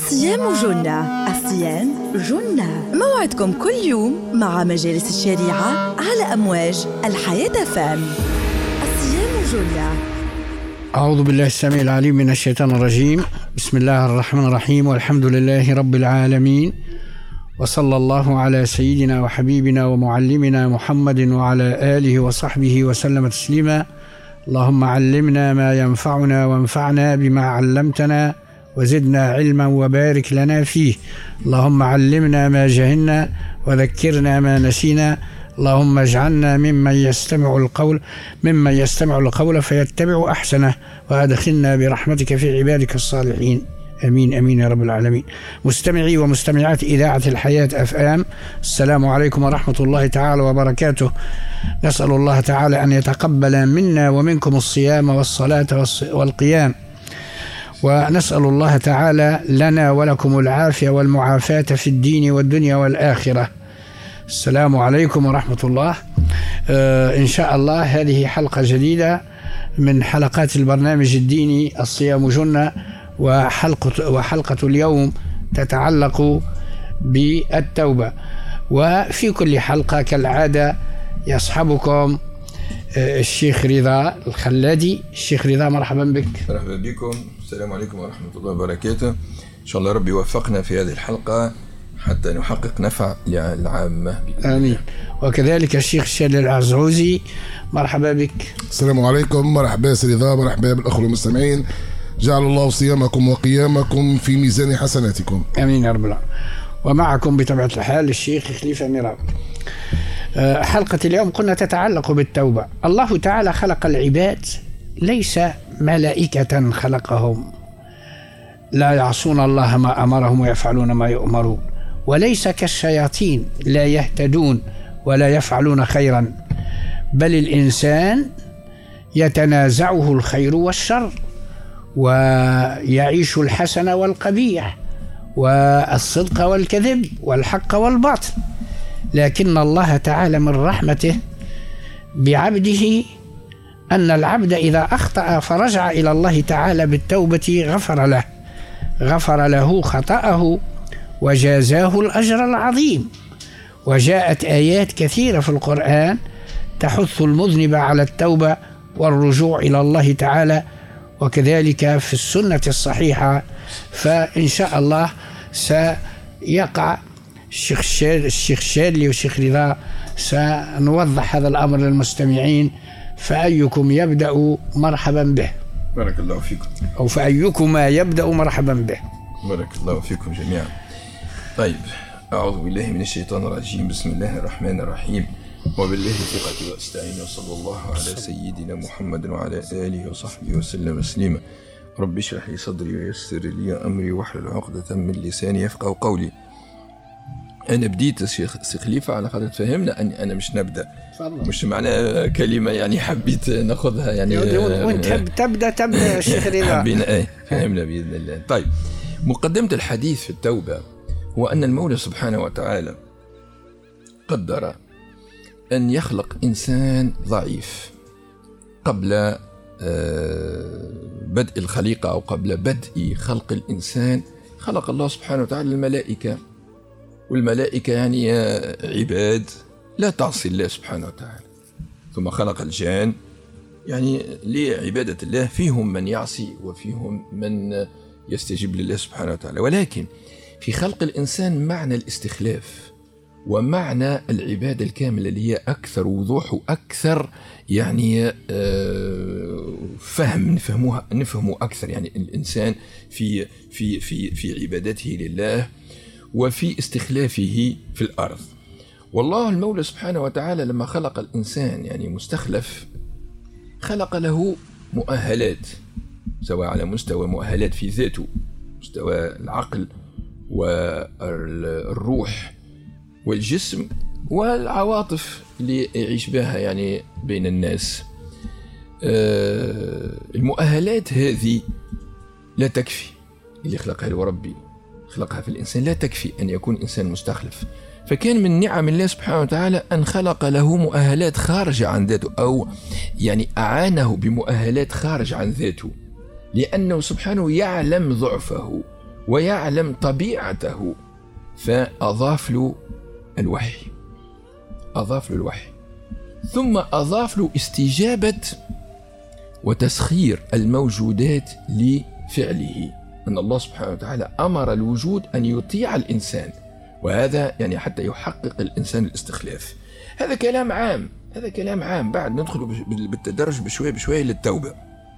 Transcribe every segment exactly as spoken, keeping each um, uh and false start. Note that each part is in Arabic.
الصيام جنة، الصيام جنة. موعدكم كل يوم مع مجالس الشريعة على أمواج الحياة فام. الصيام جنة. أعوذ بالله السميع العليم من الشيطان الرجيم. بسم الله الرحمن الرحيم، والحمد لله رب العالمين، وصلى الله على سيدنا وحبيبنا ومعلمنا محمد وعلى آله وصحبه وسلم تسليما. اللهم علمنا ما ينفعنا وانفعنا بما علمتنا وزدنا علما وبارك لنا فيه. اللهم علمنا ما جهلنا وذكرنا ما نسينا. اللهم اجعلنا ممن يستمع القول ممن يستمع القول فيتبع أحسنه، وأدخلنا برحمتك في عبادك الصالحين. أمين أمين يا رب العالمين. مستمعي ومستمعات إذاعة الحياة أف أم، السلام عليكم ورحمة الله تعالى وبركاته. نسأل الله تعالى أن يتقبل منا ومنكم الصيام والصلاة والقيام، ونسأل الله تعالى لنا ولكم العافية والمعافاة في الدين والدنيا والآخرة. السلام عليكم ورحمة الله. آه إن شاء الله هذه حلقة جديدة من حلقات البرنامج الديني الصيام جنة، وحلقة, وحلقة اليوم تتعلق بالتوبة. وفي كل حلقة كالعادة يصحبكم الشيخ رضا الخلادي. الشيخ رضا مرحبا بك. مرحبا بكم. السلام عليكم ورحمة الله وبركاته. إن شاء الله ربي يوفقنا في هذه الحلقة حتى نحقق نفع للعامة. آمين. وكذلك الشيخ الشادي العزعوزي، مرحبا بك. السلام عليكم. مرحبا سيدي رضا، مرحبا بالأخوة المستمعين. جعل الله صيامكم وقيامكم في ميزان حسناتكم. آمين يا رب العالمين. ومعكم بطبيعة الحال الشيخ خليفة ميراب. حلقة اليوم قلنا تتعلق بالتوبة. الله تعالى خلق العباد ليس ملائكة خلقهم لا يعصون الله ما أمرهم ويفعلون ما يؤمرون، وليس كالشياطين لا يهتدون ولا يفعلون خيرا، بل الإنسان يتنازعه الخير والشر، ويعيش الحسن والقبيح، والصدق والكذب، والحق والباطل. لكن الله تعالى من رحمته بعبده أن العبد إذا أخطأ فرجع إلى الله تعالى بالتوبة غفر له غفر له خطأه وجازاه الأجر العظيم. وجاءت آيات كثيرة في القرآن تحث المذنب على التوبة والرجوع إلى الله تعالى، وكذلك في السنة الصحيحة. فإن شاء الله سيقع الشيخ الشادي الشيخ الشادي والشيخ رضا سنوضح هذا الأمر للمستمعين. فأيكم يبدأ مرحبا به. بارك الله فيكم. أو فأيكما يبدأ مرحبا به. بارك الله فيكم جميعا. طيب، أعوذ بالله من الشيطان الرجيم. بسم الله الرحمن الرحيم. وبالله ثقتي وأستعين، وصلى الله على سيدنا محمد وعلى آله وصحبه وسلم تسليما. رب اشرح لي صدري ويسر لي أمري واحلل عقدة من لساني يفقهوا قولي. أنا بديت الشيخ خليفة على خاطر فهمنا أني أنا مش نبدأ، مش معنى كلمة يعني حبيت ناخذها يعني وانت تحب تبدأ تبدأ الشيخ رضا. حبينا ايه فهمنا بإذن الله. طيب، مقدمة الحديث في التوبة هو أن المولى سبحانه وتعالى قدر أن يخلق إنسان ضعيف قبل بدء الخليقة، أو قبل بدء خلق الإنسان خلق الله سبحانه وتعالى الملائكة، والملائكة يعني عباد لا تعصي الله سبحانه وتعالى. ثم خلق الجان يعني لعبادة الله، فيهم من يعصي وفيهم من يستجيب لله سبحانه وتعالى. ولكن في خلق الإنسان معنى الاستخلاف ومعنى العبادة الكاملة اللي هي أكثر وضوح وأكثر يعني فهم نفهموها نفهمه أكثر. يعني الإنسان في في في في عبادته لله وفي استخلافه في الأرض. والله المولى سبحانه وتعالى لما خلق الإنسان يعني مستخلف، خلق له مؤهلات، سواء على مستوى مؤهلات في ذاته، مستوى العقل والروح والجسم والعواطف اللي يعيش بها يعني بين الناس. المؤهلات هذه لا تكفي، اللي خلقها له ربي خلقها في الإنسان لا تكفي أن يكون إنسان مستخلف. فكان من نعم الله سبحانه وتعالى أن خلق له مؤهلات خارجة عن ذاته، أو يعني أعانه بمؤهلات خارج عن ذاته، لأنه سبحانه يعلم ضعفه ويعلم طبيعته، فأضاف له الوحي، أضاف له الوحي، ثم أضاف له استجابة وتسخير الموجودات لفعله، أن الله سبحانه وتعالى أمر الوجود أن يطيع الإنسان، وهذا يعني حتى يحقق الإنسان الاستخلاف. هذا كلام عام، هذا كلام عام. بعد ندخل بالتدرج بشوية بشوية للتوبة.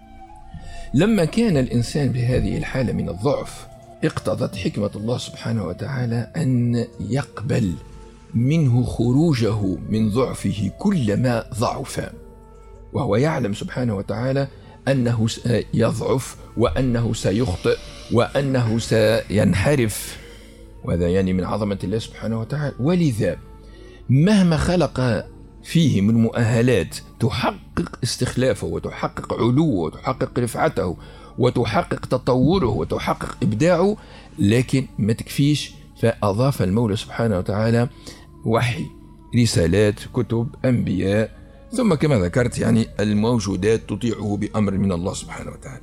لما كان الإنسان بهذه الحالة من الضعف، اقتضت حكمة الله سبحانه وتعالى أن يقبل منه خروجه من ضعفه كلما ضعف، وهو يعلم سبحانه وتعالى أنه سيضعف وأنه سيخطئ وأنه سينحرف، وهذا يعني من عظمة الله سبحانه وتعالى. ولذا مهما خلق فيه من مؤهلات تحقق استخلافه وتحقق علوه وتحقق رفعته وتحقق تطوره وتحقق إبداعه، لكن ما تكفيش، فأضاف المولى سبحانه وتعالى وحي، رسالات، كتب، أنبياء، ثم كما ذكرت يعني الموجودات تطيعه بأمر من الله سبحانه وتعالى.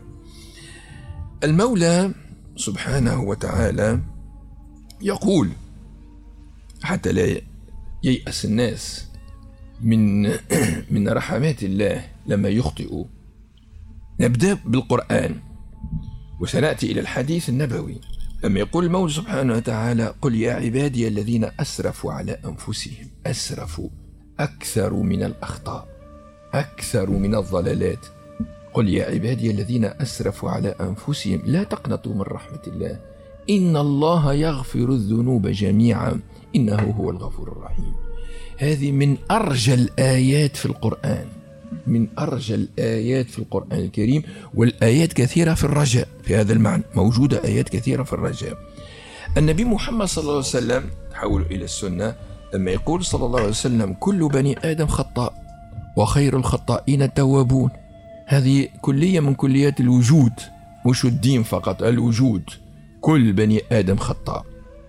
المولى سبحانه وتعالى يقول حتى لا ييأس الناس من من رحمات الله لما يخطئوا. نبدأ بالقرآن وسنأتي إلى الحديث النبوي. لما يقول المولى سبحانه وتعالى: قل يا عبادي الذين أسرفوا على أنفسهم، أسرفوا أكثر من الأخطاء، أكثر من الضلالات. قل يا عبادي الذين أسرفوا على أنفسهم لا تقنطوا من رحمة الله إن الله يغفر الذنوب جميعا إنه هو الغفور الرحيم. هذه من أرجى الآيات في القرآن، من أرجى الآيات في القرآن الكريم، والآيات كثيرة في الرجاء. في هذا المعنى موجودة آيات كثيرة في الرجاء. النبي محمد صلى الله عليه وسلم تحول إلى السنة لما يقول صلى الله عليه وسلم: كل بني آدم خطاء وخير الخطائين التوابون. هذه كلية من كليات الوجود، مش الدين فقط، الوجود. كل بني آدم خطاء.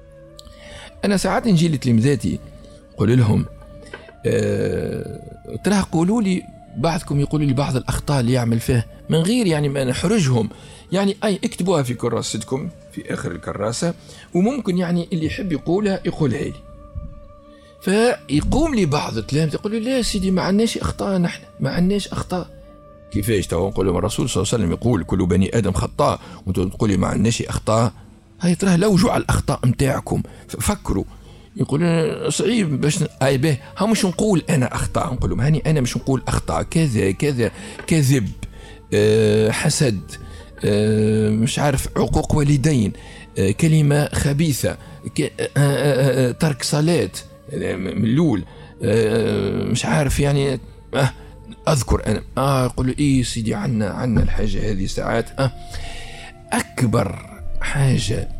أنا ساعات نجي لتلمذاتي قول لهم أه ترى قولوا لي، بعضكم يقولوا لي بعض الأخطاء اللي يعمل فيها من غير يعني ما نحرجهم، يعني أي اكتبوها في كراستكم في آخر الكراسة، وممكن يعني اللي يحب يقولها يقولها لي. فيقوم لي بعض التلامذة يقول لي: لا يا سيدي ما عندناش أخطاء، نحن ما عندناش أخطاء. كيفاش تو نقول لهم الرسول صلى الله عليه وسلم يقول كل بني آدم خطاء وانتم تقولي ما عندناش أخطاء؟ هاي تراه لوجوا على الأخطاء متاعكم، فكروا. يقول صعيب باش اي به ها مش نقول انا اخطاء، نقول لهم هاني انا مش نقول اخطاء كذا كذا، كذب، أه حسد، أه مش عارف، عقوق والدين، أه كلمه خبيثه، أه أه ترك صلاه ملول، أه مش عارف يعني أه اذكر انا اه يقول له ايه سيدي عنا عنا الحاجه هذه ساعات. اه اكبر حاجه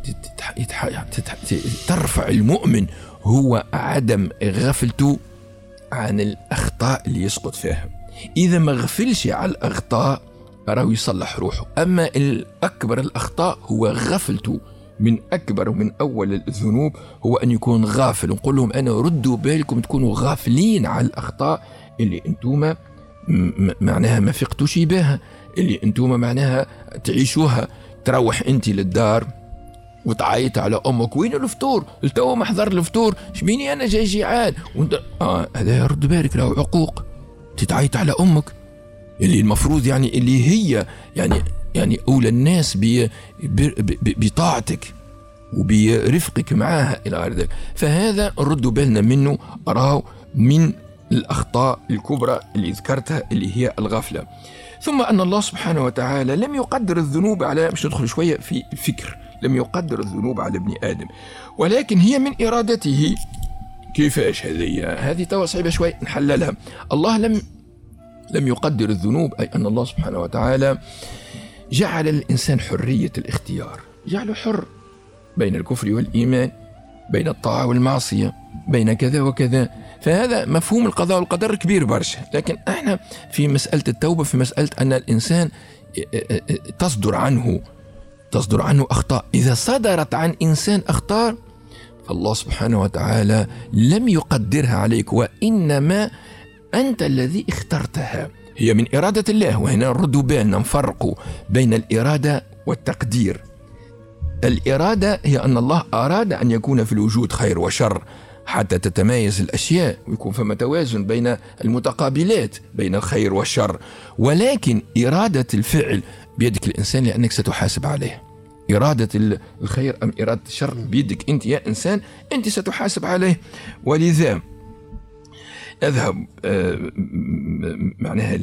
ترفع المؤمن هو عدم غفلته عن الأخطاء اللي يسقط فيها. إذا ما غفلش على الأخطاء راه يصلح روحه. أما الأكبر الأخطاء هو غفلته. من أكبر ومن أول الذنوب هو أن يكون غافل. نقول لهم أنا ردوا بالكم تكونوا غافلين على الأخطاء اللي أنتم معناها ما فقتوش بها، اللي أنتم معناها تعيشوها. تروح أنت للدار وتعيط على امك: وين الفطور؟ التو ما حضر الفطور، شبيني انا جاي جيعان وانت اه هذا رد بالك له عقوق. تتعيط على امك اللي المفروض يعني اللي هي يعني يعني اولى الناس بطاعتك وبرفقك معاها الى غير ذلك. فهذا ردوا بالنا منه، اراه من الاخطاء الكبرى اللي ذكرتها اللي هي الغفله. ثم ان الله سبحانه وتعالى لم يقدر الذنوب على، مش ندخل شويه في الفكر، لم يقدر الذنوب على ابن آدم، ولكن هي من إرادته. كيفاش هذه؟ هذه توا صعبة شوي نحللها. الله لم لم يقدر الذنوب، أي أن الله سبحانه وتعالى جعل الإنسان حرية الاختيار، جعله حر بين الكفر والإيمان، بين الطاعة والمعصية، بين كذا وكذا. فهذا مفهوم القضاء والقدر كبير برشا. لكن احنا في مسألة التوبة، في مسألة أن الإنسان تصدر عنه تصدر عنه أخطاء. إذا صدرت عن إنسان أخطاء فالله سبحانه وتعالى لم يقدرها عليك، وإنما أنت الذي اخترتها. هي من إرادة الله. وهنا نردوا بالنا نفرقوا بين الإرادة والتقدير. الإرادة هي أن الله أراد أن يكون في الوجود خير وشر حتى تتمايز الأشياء ويكون فما توازن بين المتقابلات بين الخير والشر، ولكن إرادة الفعل بيدك الإنسان لأنك ستحاسب عليه. إرادة الخير أم إرادة الشر بيدك أنت يا إنسان، أنت ستحاسب عليه. ولذا أذهب معناها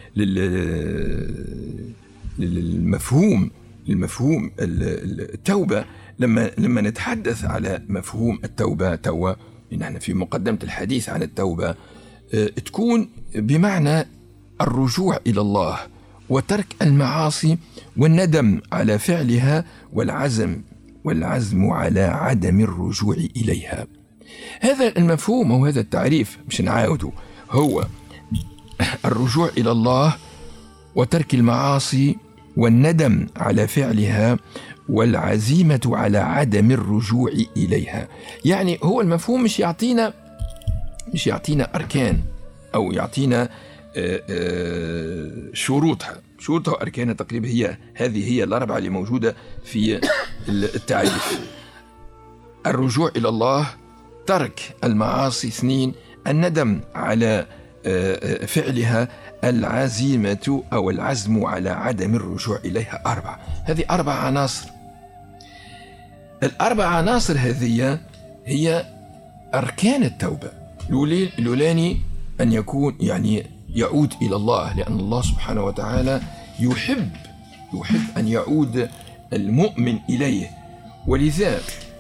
للمفهوم للمفهوم التوبة. لما لما نتحدث على مفهوم التوبة توا، نحن في مقدمة الحديث عن التوبة، تكون بمعنى الرجوع إلى الله وترك المعاصي والندم على فعلها والعزم والعزم على عدم الرجوع إليها. هذا المفهوم أو هذا التعريف مش نعاوده، هو الرجوع إلى الله وترك المعاصي والندم على فعلها والعزيمة على عدم الرجوع إليها. يعني هو المفهوم مش يعطينا مش يعطينا أركان أو يعطينا شروطها شروطها وأركانها تقريبا. هي هذه هي الأربعة اللي موجودة في التعريف: الرجوع إلى الله، ترك المعاصي، اثنين الندم على فعلها، العزيمة أو العزم على عدم الرجوع إليها، أربعة. هذه أربع عناصر. الأربع عناصر هذه هي أركان التوبة. الأولاني أن يكون يعني يعود إلى الله، لأن الله سبحانه وتعالى يحب يحب أن يعود المؤمن إليه. ولذا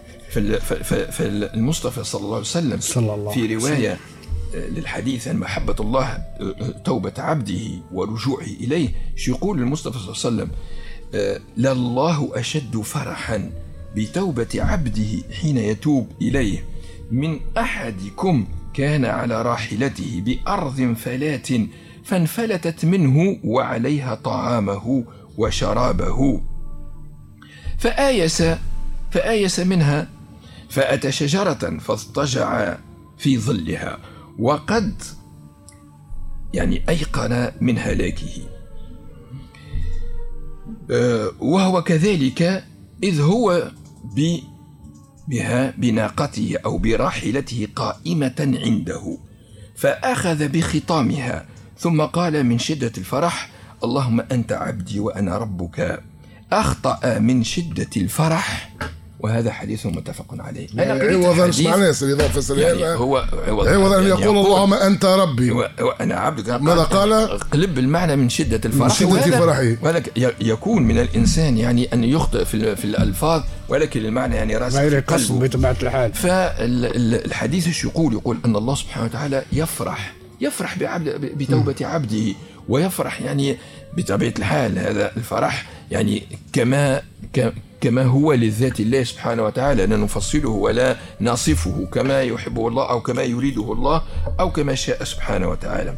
فالمصطفى صلى الله عليه وسلم في رواية للحديث عن محبة الله توبة عبده ورجوعه إليه، يقول المصطفى صلى الله عليه وسلم: لله أشد فرحا بتوبة عبده حين يتوب إليه من أحدكم كان على راحلته بأرض فلات فانفلتت منه وعليها طعامه وشرابه فآيس فآيس منها فأتى شجرة فاضطجع في ظلها وقد يعني أيقن من هلاكه، وهو كذلك إذ هو بها بناقته أو براحلته قائمة عنده فأخذ بخطامها ثم قال من شدة الفرح: اللهم أنت عبدي وأنا ربك. أخطأ من شدة الفرح، وهذا حديث متفق عليه. أنا عوضا اسمعنا الإضافة يعني هو عوضا أن يقول اللهم أنت ربي وأنا عبدك، ماذا قال؟ قلب المعنى من شدة الفرح، من شدة فرحه. وهذا يكون من الإنسان يعني أن يخطئ في في الألفاظ، ولكن المعنى يعني راسخ في قلبه بطبيعة الحال. فالحديث ايش يقول؟ يقول أن الله سبحانه وتعالى يفرح يفرح بعبد بتوبة عبده، ويفرح يعني بطبيعة الحال. هذا الفرح يعني كما كما هو للذات الله سبحانه وتعالى، لا نفصله ولا نصفه، كما يحبه الله أو كما يريده الله أو كما شاء سبحانه وتعالى.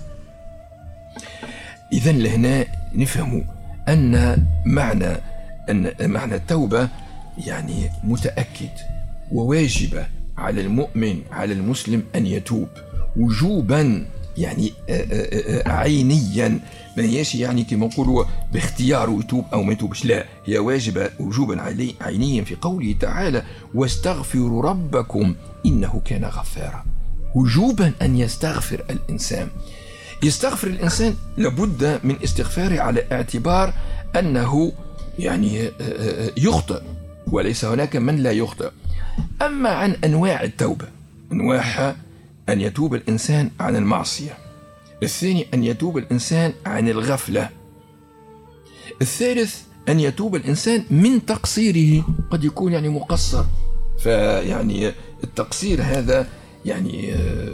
إذن لهنا نفهم أن معنى أن معنى التوبة يعني متأكد وواجبة على المؤمن على المسلم أن يتوب وجوبا يعني عينيا، ما هيش يعني كما نقولوا باختياره يتوب أو ما يتوبش، لا، هي واجبة وجوبا عينيا في قوله تعالى: واستغفروا ربكم إنه كان غفارا. وجوبا أن يستغفر الإنسان. يستغفر الإنسان لابد من استغفاره على اعتبار أنه يعني يخطئ، وليس هناك من لا يخطئ. أما عن أنواع التوبة، أنواعها أن يتوب الإنسان عن المعصية، الثاني أن يتوب الإنسان عن الغفلة، الثالث أن يتوب الإنسان من تقصيره، قد يكون يعني مقصر، فيعني التقصير هذا يعني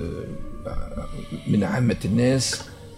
من عامة الناس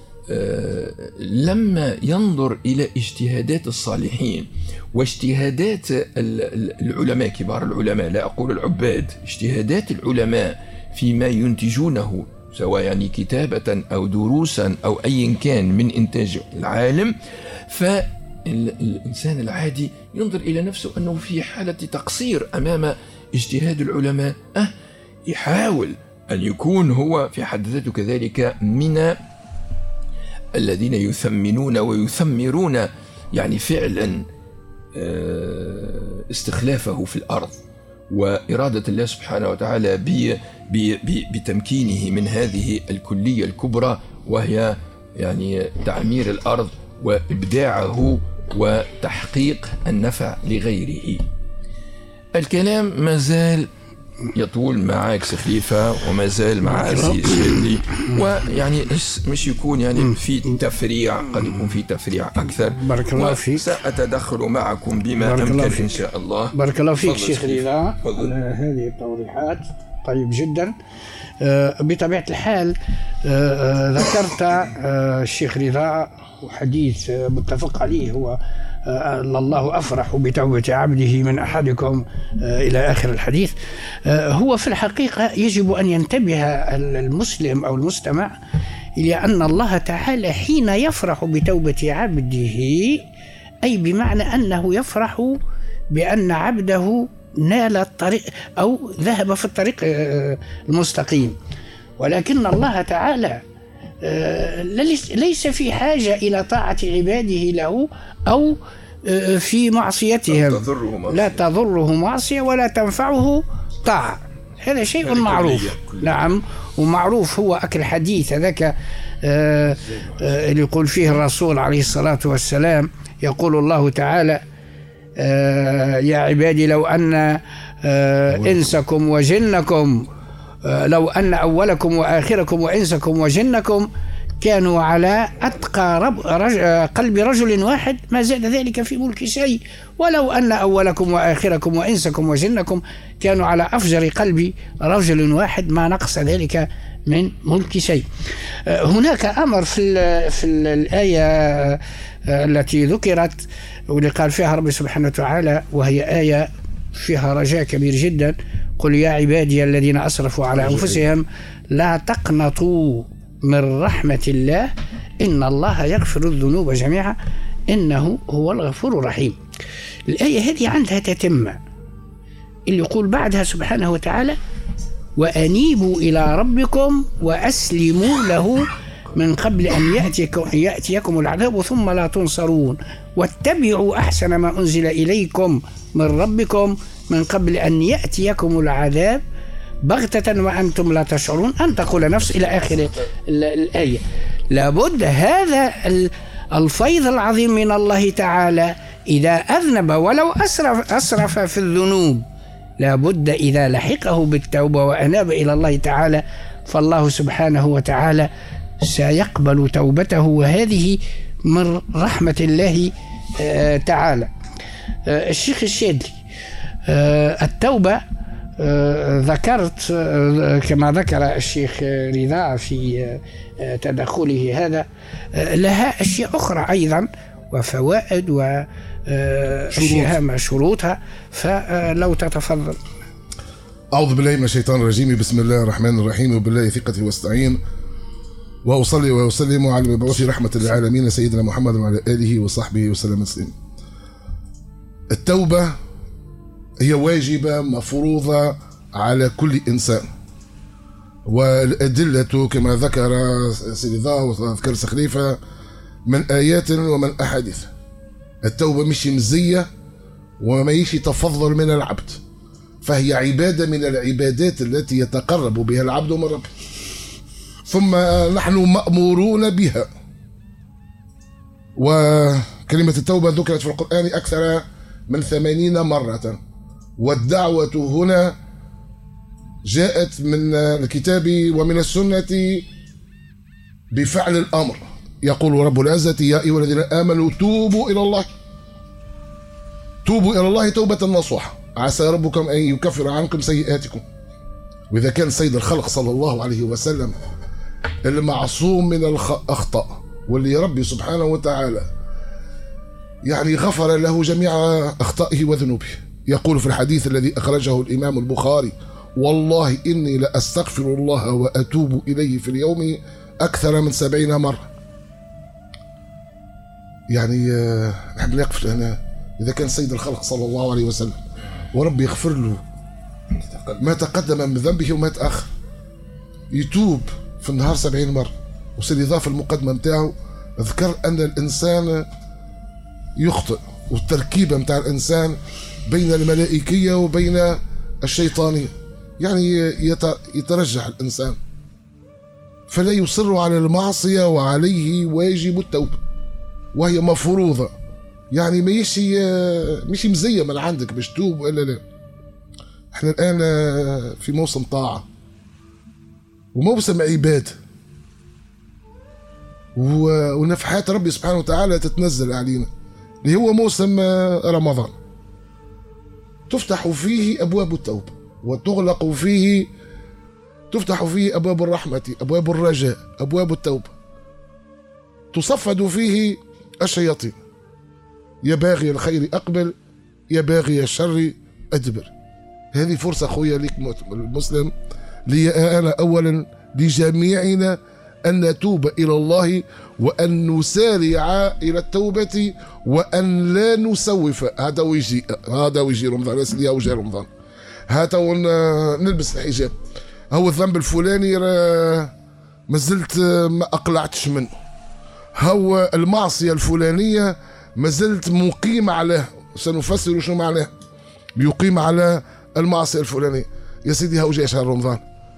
لما ينظر إلى اجتهادات الصالحين واجتهادات العلماء كبار العلماء، لا أقول العباد، اجتهادات العلماء فيما ينتجونه سواء يعني كتابة أو دروسا أو أي كان من إنتاج العالم، فالإنسان العادي ينظر إلى نفسه أنه في حالة تقصير أمام اجتهاد العلماء، أه يحاول أن يكون هو في حد ذاته كذلك من الذين يثمنون ويثمرون يعني فعلا استخلافه في الأرض وإرادة الله سبحانه وتعالى بتمكينه من هذه الكلية الكبرى، وهي يعني تعمير الأرض وإبداعه وتحقيق النفع لغيره. الكلام ما زال يطول معك سخليفة وما زال مع سي شادلي، ويعني مش يكون يعني في تفريع، قد يكون في تفريع أكثر. بارك الله فيك. سأتدخل معكم بما أمكن إن شاء الله. بارك الله فيك شيخ رضا على هذه التوضيحات، طيب جدا. آه بطبيعة الحال آه ذكرت آه الشيخ رضا وحديث آه متفق عليه، هو آه الله أفرح بتوبة عبده من أحدكم آه إلى آخر الحديث. آه هو في الحقيقة يجب أن ينتبه المسلم أو المستمع إلى أن الله تعالى حين يفرح بتوبة عبده، أي بمعنى أنه يفرح بأن عبده نال الطريق أو ذهب في الطريق المستقيم، ولكن الله تعالى ليس في حاجة إلى طاعة عباده له أو في معصيتهم، لا تضره معصية ولا تنفعه طاعة، هذا شيء معروف. نعم، ومعروف هو أكل حديث هذاك اللي يقول فيه الرسول عليه الصلاة والسلام، يقول الله تعالى آه يا عبادي لو أن آه إنسكم وجنكم آه لو أن أولكم وآخركم وإنسكم وجنكم كانوا على أتقى رب رج قلب رجل واحد ما زاد ذلك في ملك شيء، ولو أن أولكم وآخركم وإنسكم وجنكم كانوا على أفجر قلب رجل واحد ما نقص ذلك من ملك شيء. آه هناك أمر في ال في ال الآية آه التي ذكرت واللي قال فيها رب سبحانه وتعالى، وهي آية فيها رجاء كبير جدا: قل يا عبادي الذين أسرفوا على أنفسهم لا تقنطوا من رحمة الله إن الله يغفر الذنوب جميعا إنه هو الغفور الرحيم. الآية هذه عندها تتمة، اللي يقول بعدها سبحانه وتعالى: وأنيبوا إلى ربكم وأسلموا له من قبل أن يأتيكم, يأتيكم العذاب ثم لا تنصرون واتبعوا أحسن ما أنزل إليكم من ربكم من قبل أن يأتيكم العذاب بغتة وأنتم لا تشعرون أن تقول نفس إلى آخر الآية. لابد هذا الفيض العظيم من الله تعالى إذا أذنب ولو أسرف, أسرف في الذنوب، لابد إذا لحقه بالتوبة وأناب إلى الله تعالى فالله سبحانه وتعالى سيقبل توبته، وهذه من رحمة الله آه تعالى. آه الشيخ الشادلي، آه التوبة آه ذكرت آه كما ذكر الشيخ رضا في آه تدخله هذا، آه لها أشياء أخرى أيضا وفوائد وأشياء مع شروطها، فلو تتفضل. أعوذ بالله من الشيطان الرجيم، بسم الله الرحمن الرحيم، وبالله ثقتي واستعين، وأصلي وأسلم على المبعوث رحمة للعالمين سيدنا محمد وعلى آله وصحبه وسلم تسليما. التوبة هي واجبة مفروضة على كل إنسان، والأدلة كما ذكر سيدي ضا وذكر سخليفة من آيات ومن أحاديث. التوبة مش مزية وما يشي تفضل من العبد، فهي عبادة من العبادات التي يتقرب بها العبد من ربه، ثم نحن مأمورون بها. وكلمة التوبة ذكرت في القرآن أكثر من ثمانين مرة، والدعوة هنا جاءت من الكتاب ومن السنة بفعل الأمر. يقول رب العزة: يا أيها الذين آمنوا توبوا إلى الله توبوا إلى الله توبة نصوحة عسى ربكم أن يكفر عنكم سيئاتكم. وإذا كان سيد الخلق صلى الله عليه وسلم المعصوم من الأخطاء، واللي ربي سبحانه وتعالى يعني غفر له جميع أخطائه وذنوبه، يقول في الحديث الذي أخرجه الإمام البخاري: والله إني لأستغفر الله وأتوب إليه في اليوم أكثر من سبعين مرة. يعني نحن نقف هنا، إذا كان سيد الخلق صلى الله عليه وسلم وربي يغفر له ما تقدم من ذنبه وما تأخر، يتوب في النهار سبعين مرة. وسيدي ضاف المقدمة متاعه ذكر أن الإنسان يخطئ والتركيبة متاع الإنسان بين الملائكية وبين الشيطانية. يعني يترجح الإنسان فلا يصر على المعصية وعليه واجب التوبة وهي مفروضة. يعني ما يشي مش مزية من عندك باش توب ولا لا. احنا الآن في موسم طاعة وموسم عباد ونفحات ربي سبحانه وتعالى تتنزل علينا اللي هو موسم رمضان. تفتح فيه أبواب التوبة وتغلق فيه تفتح فيه أبواب الرحمة، أبواب الرجاء، أبواب التوبة. تصفد فيه الشياطين، يا باغي الخير أقبل يا باغي الشر أدبر. هذه فرصة خويا لك المسلم، لي أنا أولا لجميعنا أن نتوب إلى الله وأن نسارع إلى التوبة وأن لا نسوف. هذا ويجي هذا ويجي رمضان، أسلي أو جاء رمضان هذا نلبس الحجاب. هو الذنب الفلاني ما زلت ما أقلعتش منه، هو المعصية الفلانية ما زلت مقيم عليها. سنفسر شو معناه بيقيم على المعصية الفلانية. يا سيدي هو جاء شهر رمضان،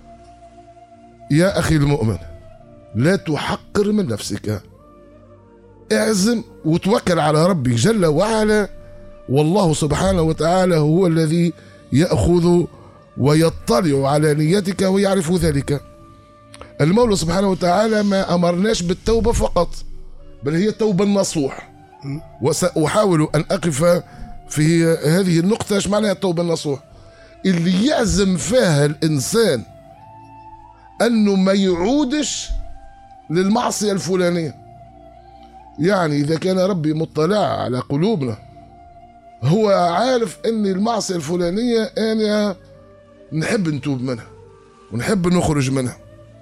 يا أخي المؤمن لا تحقر من نفسك، اعزم وتوكل على ربك جل وعلا، والله سبحانه وتعالى هو الذي يأخذ ويطلع على نيتك ويعرف ذلك. المولى سبحانه وتعالى ما أمرناش بالتوبة فقط، بل هي التوبة النصوح. وسأحاول أن أقف في هذه النقطة. ايش معناها التوبة النصوح؟ اللي يعزم فيها الإنسان أنه ما يعودش للمعصية الفلانية. يعني إذا كان ربي مطلع على قلوبنا هو عارف أن المعصية الفلانية أنا نحب نتوب منها ونحب نخرج منها.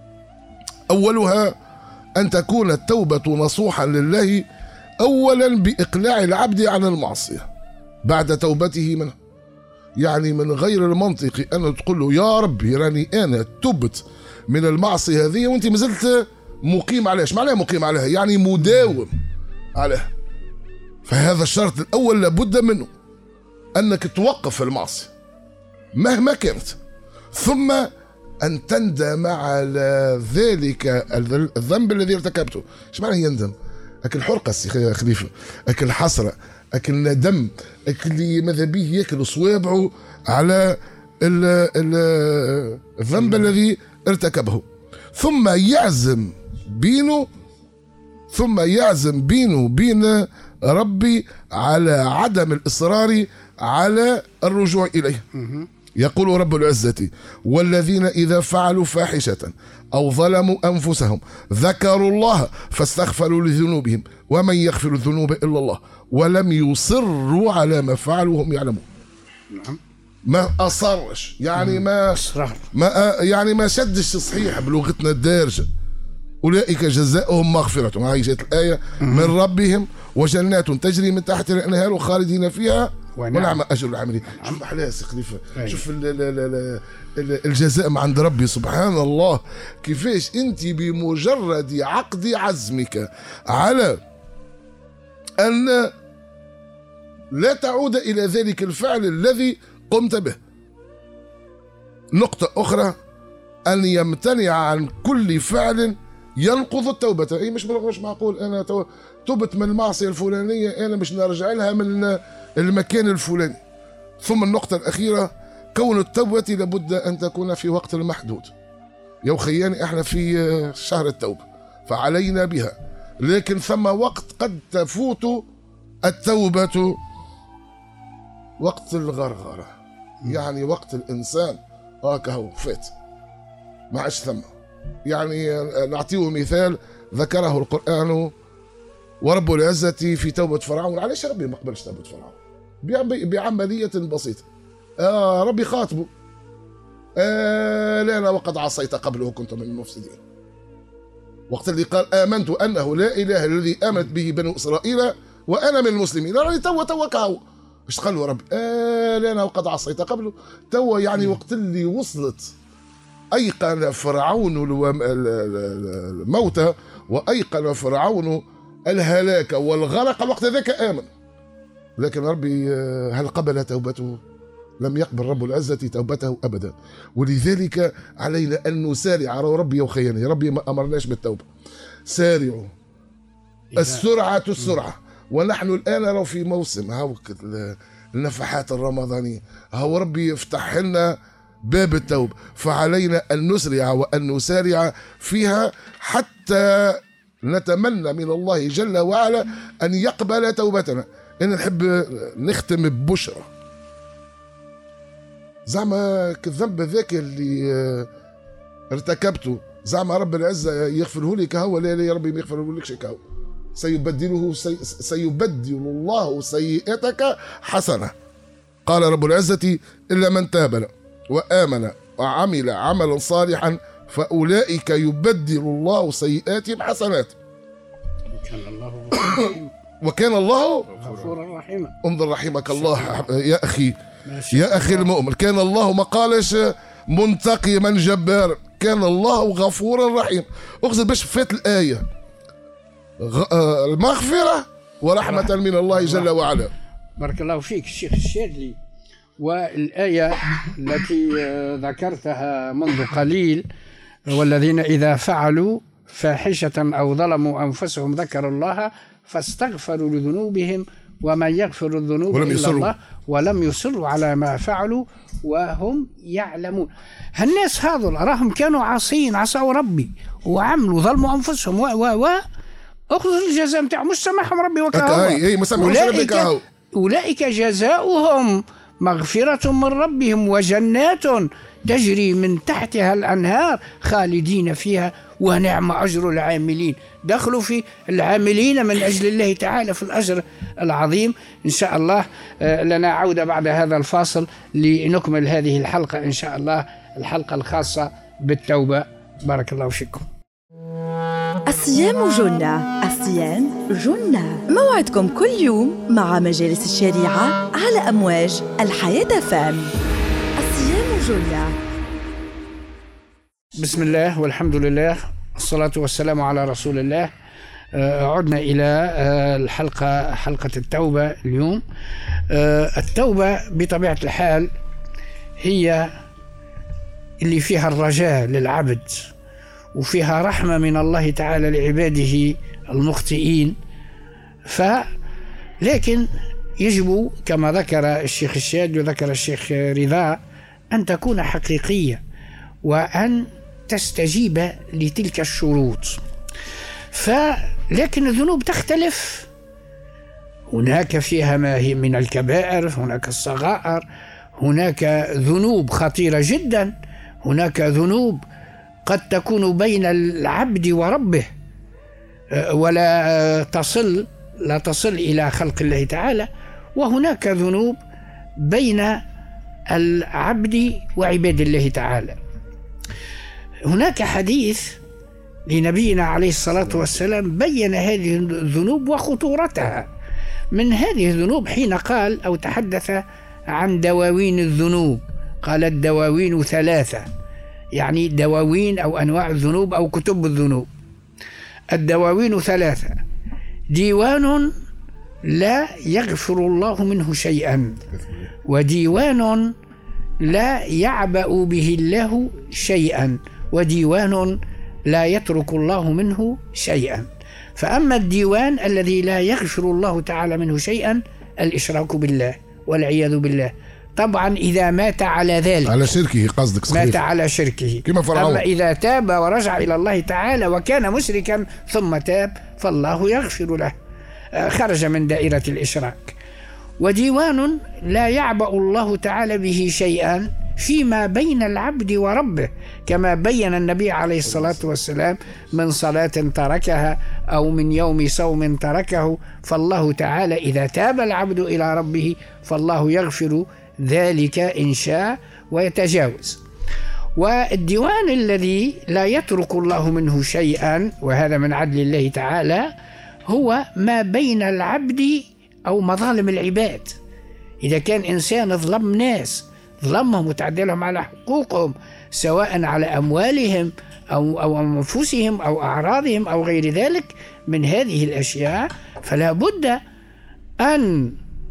أولها أن تكون التوبة نصوحا لله، أولا بإقلاع العبد عن المعصية بعد توبته منها. يعني من غير المنطقي أن تقول له يا ربي راني أنا تبت من المعصية هذه وأنت ما زلت مقيم عليها. ايش معناها مقيم عليها؟ يعني مداوم عليها. فهذا الشرط الأول لابد منه، أنك توقف المعصية مهما كانت، ثم أن تندم على ذلك الذنب الذي ارتكبته. ايش معنى يندم؟ أكل حرقة يا خليفة، أكل حسرة، أكل ندم، أكل ماذا به يأكل صوابعه على ال ال الذنب الذي ارتكبه. ثم يعزم بينه ثم يعزم بينه وبين ربي على عدم الإصرار على الرجوع إليه. يقول رب العزة والذين إذا فعلوا فاحشة أو ظلموا أنفسهم ذكروا الله فاستغفروا لذنوبهم ومن يغفر الذنوب إلا الله ولم يصروا على ما فعلوا وهم يعلمون. ما أصرش، يعني ما ما يعني ما شدش صحيح بلغتنا الدارجة. أولئك جزاؤهم مغفرة، هاي جاءت الآية، من ربهم وجنات تجري من تحت الأنهار خالدين فيها ونعم أجر العاملين. شوف أحلى سي خليفة، شوف ال ال ال ال الجزاء من عند ربي سبحان الله. كيفاش أنت بمجرد عقد عزمك على أن لا تعود إلى ذلك الفعل الذي قمت به. نقطة أخرى أن يمتنع عن كل فعل ينقض التوبة. أي مش مش معقول أنا تبت من المعصية الفلانية أنا مش نرجع لها من المكان الفلاني. ثم النقطة الأخيرة كون التوبة لابد أن تكون في وقت محدود. يا خياني احنا في شهر التوبة فعلينا بها، لكن ثم وقت قد تفوت التوبة، وقت الغرغرة، يعني وقت الإنسان هكذا فات ما عادش ثم. يعني نعطيه مثال ذكره القرآن ورب العزة في توبة فرعون. علاش ربي ما قبلش توبة فرعون؟ بعملية بسيطة. آه ربي خاطبه آه لا أنا وقد عصيت قبله كنت من المفسدين. وقت اللي قال آمنت أنه لا إله الذي آمنت به بنو إسرائيل وأنا من المسلمين، راني توا توا كاو. ايش قال له ربي؟ آه لا أنا وقد عصيت قبله. توا يعني وقت اللي وصلت أيقن فرعون الموت وأيقن فرعون الهلاك والغرق، الوقت ذاك آمن. لكن ربي هل قبل توبته؟ لم يقبل رب العزة توبته أبدا. ولذلك علينا أن نسارع. ربي وخياني ربي ما أمرناش بالتوبة، سارعوا السرعة السرعة. ونحن الآن رو في موسم هاو النفحات الرمضانية، هو ربي يفتح لنا باب التوبة، فعلينا أن نسرع وأن نسارع فيها حتى نتمنى من الله جل وعلا أن يقبل توبتنا. أنا نحب نختم ببشرة، زعما كالذنب ذاك اللي ارتكبته زعما رب العزة يغفره لك هو، لا لا يا ربي ما يغفره لكش هو، سيبدله سي سيبدل الله سيئتك حسنة. قال رب العزة إلا من تاب وآمن وعمل عملا صالحا فأولئك يبدل الله سيئاتهم حسنات وكان الله غفورا رحيما. انظر رحمك الله يا أخي يا أخي المؤمن، كان الله ما قالش منتقما جبار، كان الله غفورا رحيم. أقصد باش فات الآية المغفرة ورحمة من الله جل وعلا. بارك الله فيك الشيخ الشاذلي. والآية التي ذكرتها منذ قليل، والذين إذا فعلوا فاحشة أو ظلموا أنفسهم ذكروا الله فاستغفروا لذنوبهم ومن يغفر الذنوب إلا الله ولم يصروا على ما فعلوا وهم يعلمون. هالناس هذول راهم كانوا عاصين، عصوا ربي وعملوا ظلموا أنفسهم و و و أخذ الجزاء نتاعهم، مش سامحهم ربي وكاهو. أولئك, أولئك جزاؤهم مغفرة من ربهم وجنات تجري من تحتها الأنهار خالدين فيها ونعم أجر العاملين. دخلوا في العاملين من أجل الله تعالى في الأجر العظيم. إن شاء الله لنا عودة بعد هذا الفاصل لنكمل هذه الحلقة إن شاء الله، الحلقة الخاصة بالتوبة. بارك الله فيكم. الصيام جنة، الصيام جنة. موعدكم كل يوم مع مجالس الشريعة على أمواج الحياة فام. الصيام جنة. بسم الله والحمد لله الصلاة والسلام على رسول الله. عدنا إلى الحلقة، حلقة التوبة اليوم. التوبة بطبيعة الحال هي اللي فيها الرجاء للعبد وفيها رحمة من الله تعالى لعباده المخطئين. ف لكن يجب كما ذكر الشيخ الشاذلي وذكر الشيخ رضا أن تكون حقيقية وأن تستجيب لتلك الشروط. فلكن الذنوب تختلف، هناك فيها ما هي من الكبائر، هناك الصغائر، هناك ذنوب خطيرة جدا، هناك ذنوب قد تكون بين العبد وربه ولا تصل لا تصل إلى خلق الله تعالى، وهناك ذنوب بين العبد وعباد الله تعالى. هناك حديث لنبينا عليه الصلاة والسلام بين هذه الذنوب وخطورتها. من هذه الذنوب حين قال أو تحدث عن دواوين الذنوب، قال الدواوين ثلاثة، يعني دواوين أو أنواع الذنوب أو كتب الذنوب. الدواوين ثلاثة: ديوان لا يغفر الله منه شيئا، وديوان لا يعبأ به الله شيئا، وديوان لا يترك الله منه شيئا. فأما الديوان الذي لا يغفر الله تعالى منه شيئا الإشراك بالله والعياذ بالله، طبعا إذا مات على ذلك، على شركه قصدك، صحيح، مات على شركه كما فرعون. أما إذا تاب ورجع إلى الله تعالى وكان مشركا ثم تاب فالله يغفر له، خرج من دائرة الإشراك. وديوان لا يعبأ الله تعالى به شيئا فيما بين العبد وربه، كما بين النبي عليه الصلاة والسلام: من صلاة تركها أو من يوم صوم تركه فالله تعالى إذا تاب العبد إلى ربه فالله يغفر ذلك إن شاء ويتجاوز. والديوان الذي لا يترك الله منه شيئا، وهذا من عدل الله تعالى، هو ما بين العبد أو مظالم العباد. إذا كان إنسان ظلم ناس، ظلمهم وتعدى لهم على حقوقهم، سواء على أموالهم أو أو أنفسهم أو أعراضهم أو غير ذلك من هذه الأشياء، فلا بد أن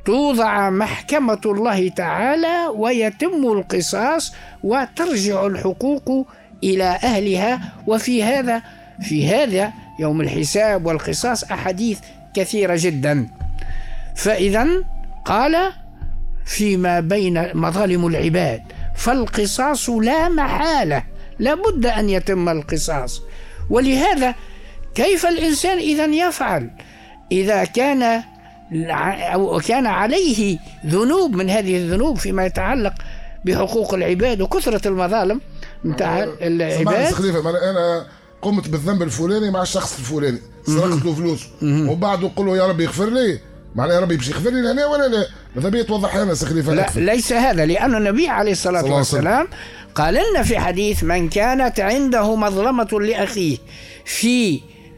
توضع محكمة الله تعالى ويتم القصاص وترجع الحقوق إلى أهلها. وفي هذا في هذا يوم الحساب والقصاص أحاديث كثيرة جدا. فإذا قال فيما بين مظالم العباد فالقصاص لا محالة، لا بد أن يتم القصاص. ولهذا كيف الإنسان إذن يفعل إذا كان أو كان عليه ذنوب من هذه الذنوب فيما يتعلق بحقوق العباد وكثرة المظالم متاع العباد؟ أنا قمت بالذنب الفلاني مع الشخص الفلاني، سرقت له فلوس، وبعده يقول له يا رب يغفر لي، معناه يا ربي باش يغفر لي لهنا ولا لا؟ ماذا بيا توضح لنا سخليفة؟ لا، ليس هذا، لأن النبي عليه الصلاة والسلام قال لنا في حديث: من كانت عنده مظلمة لأخيه في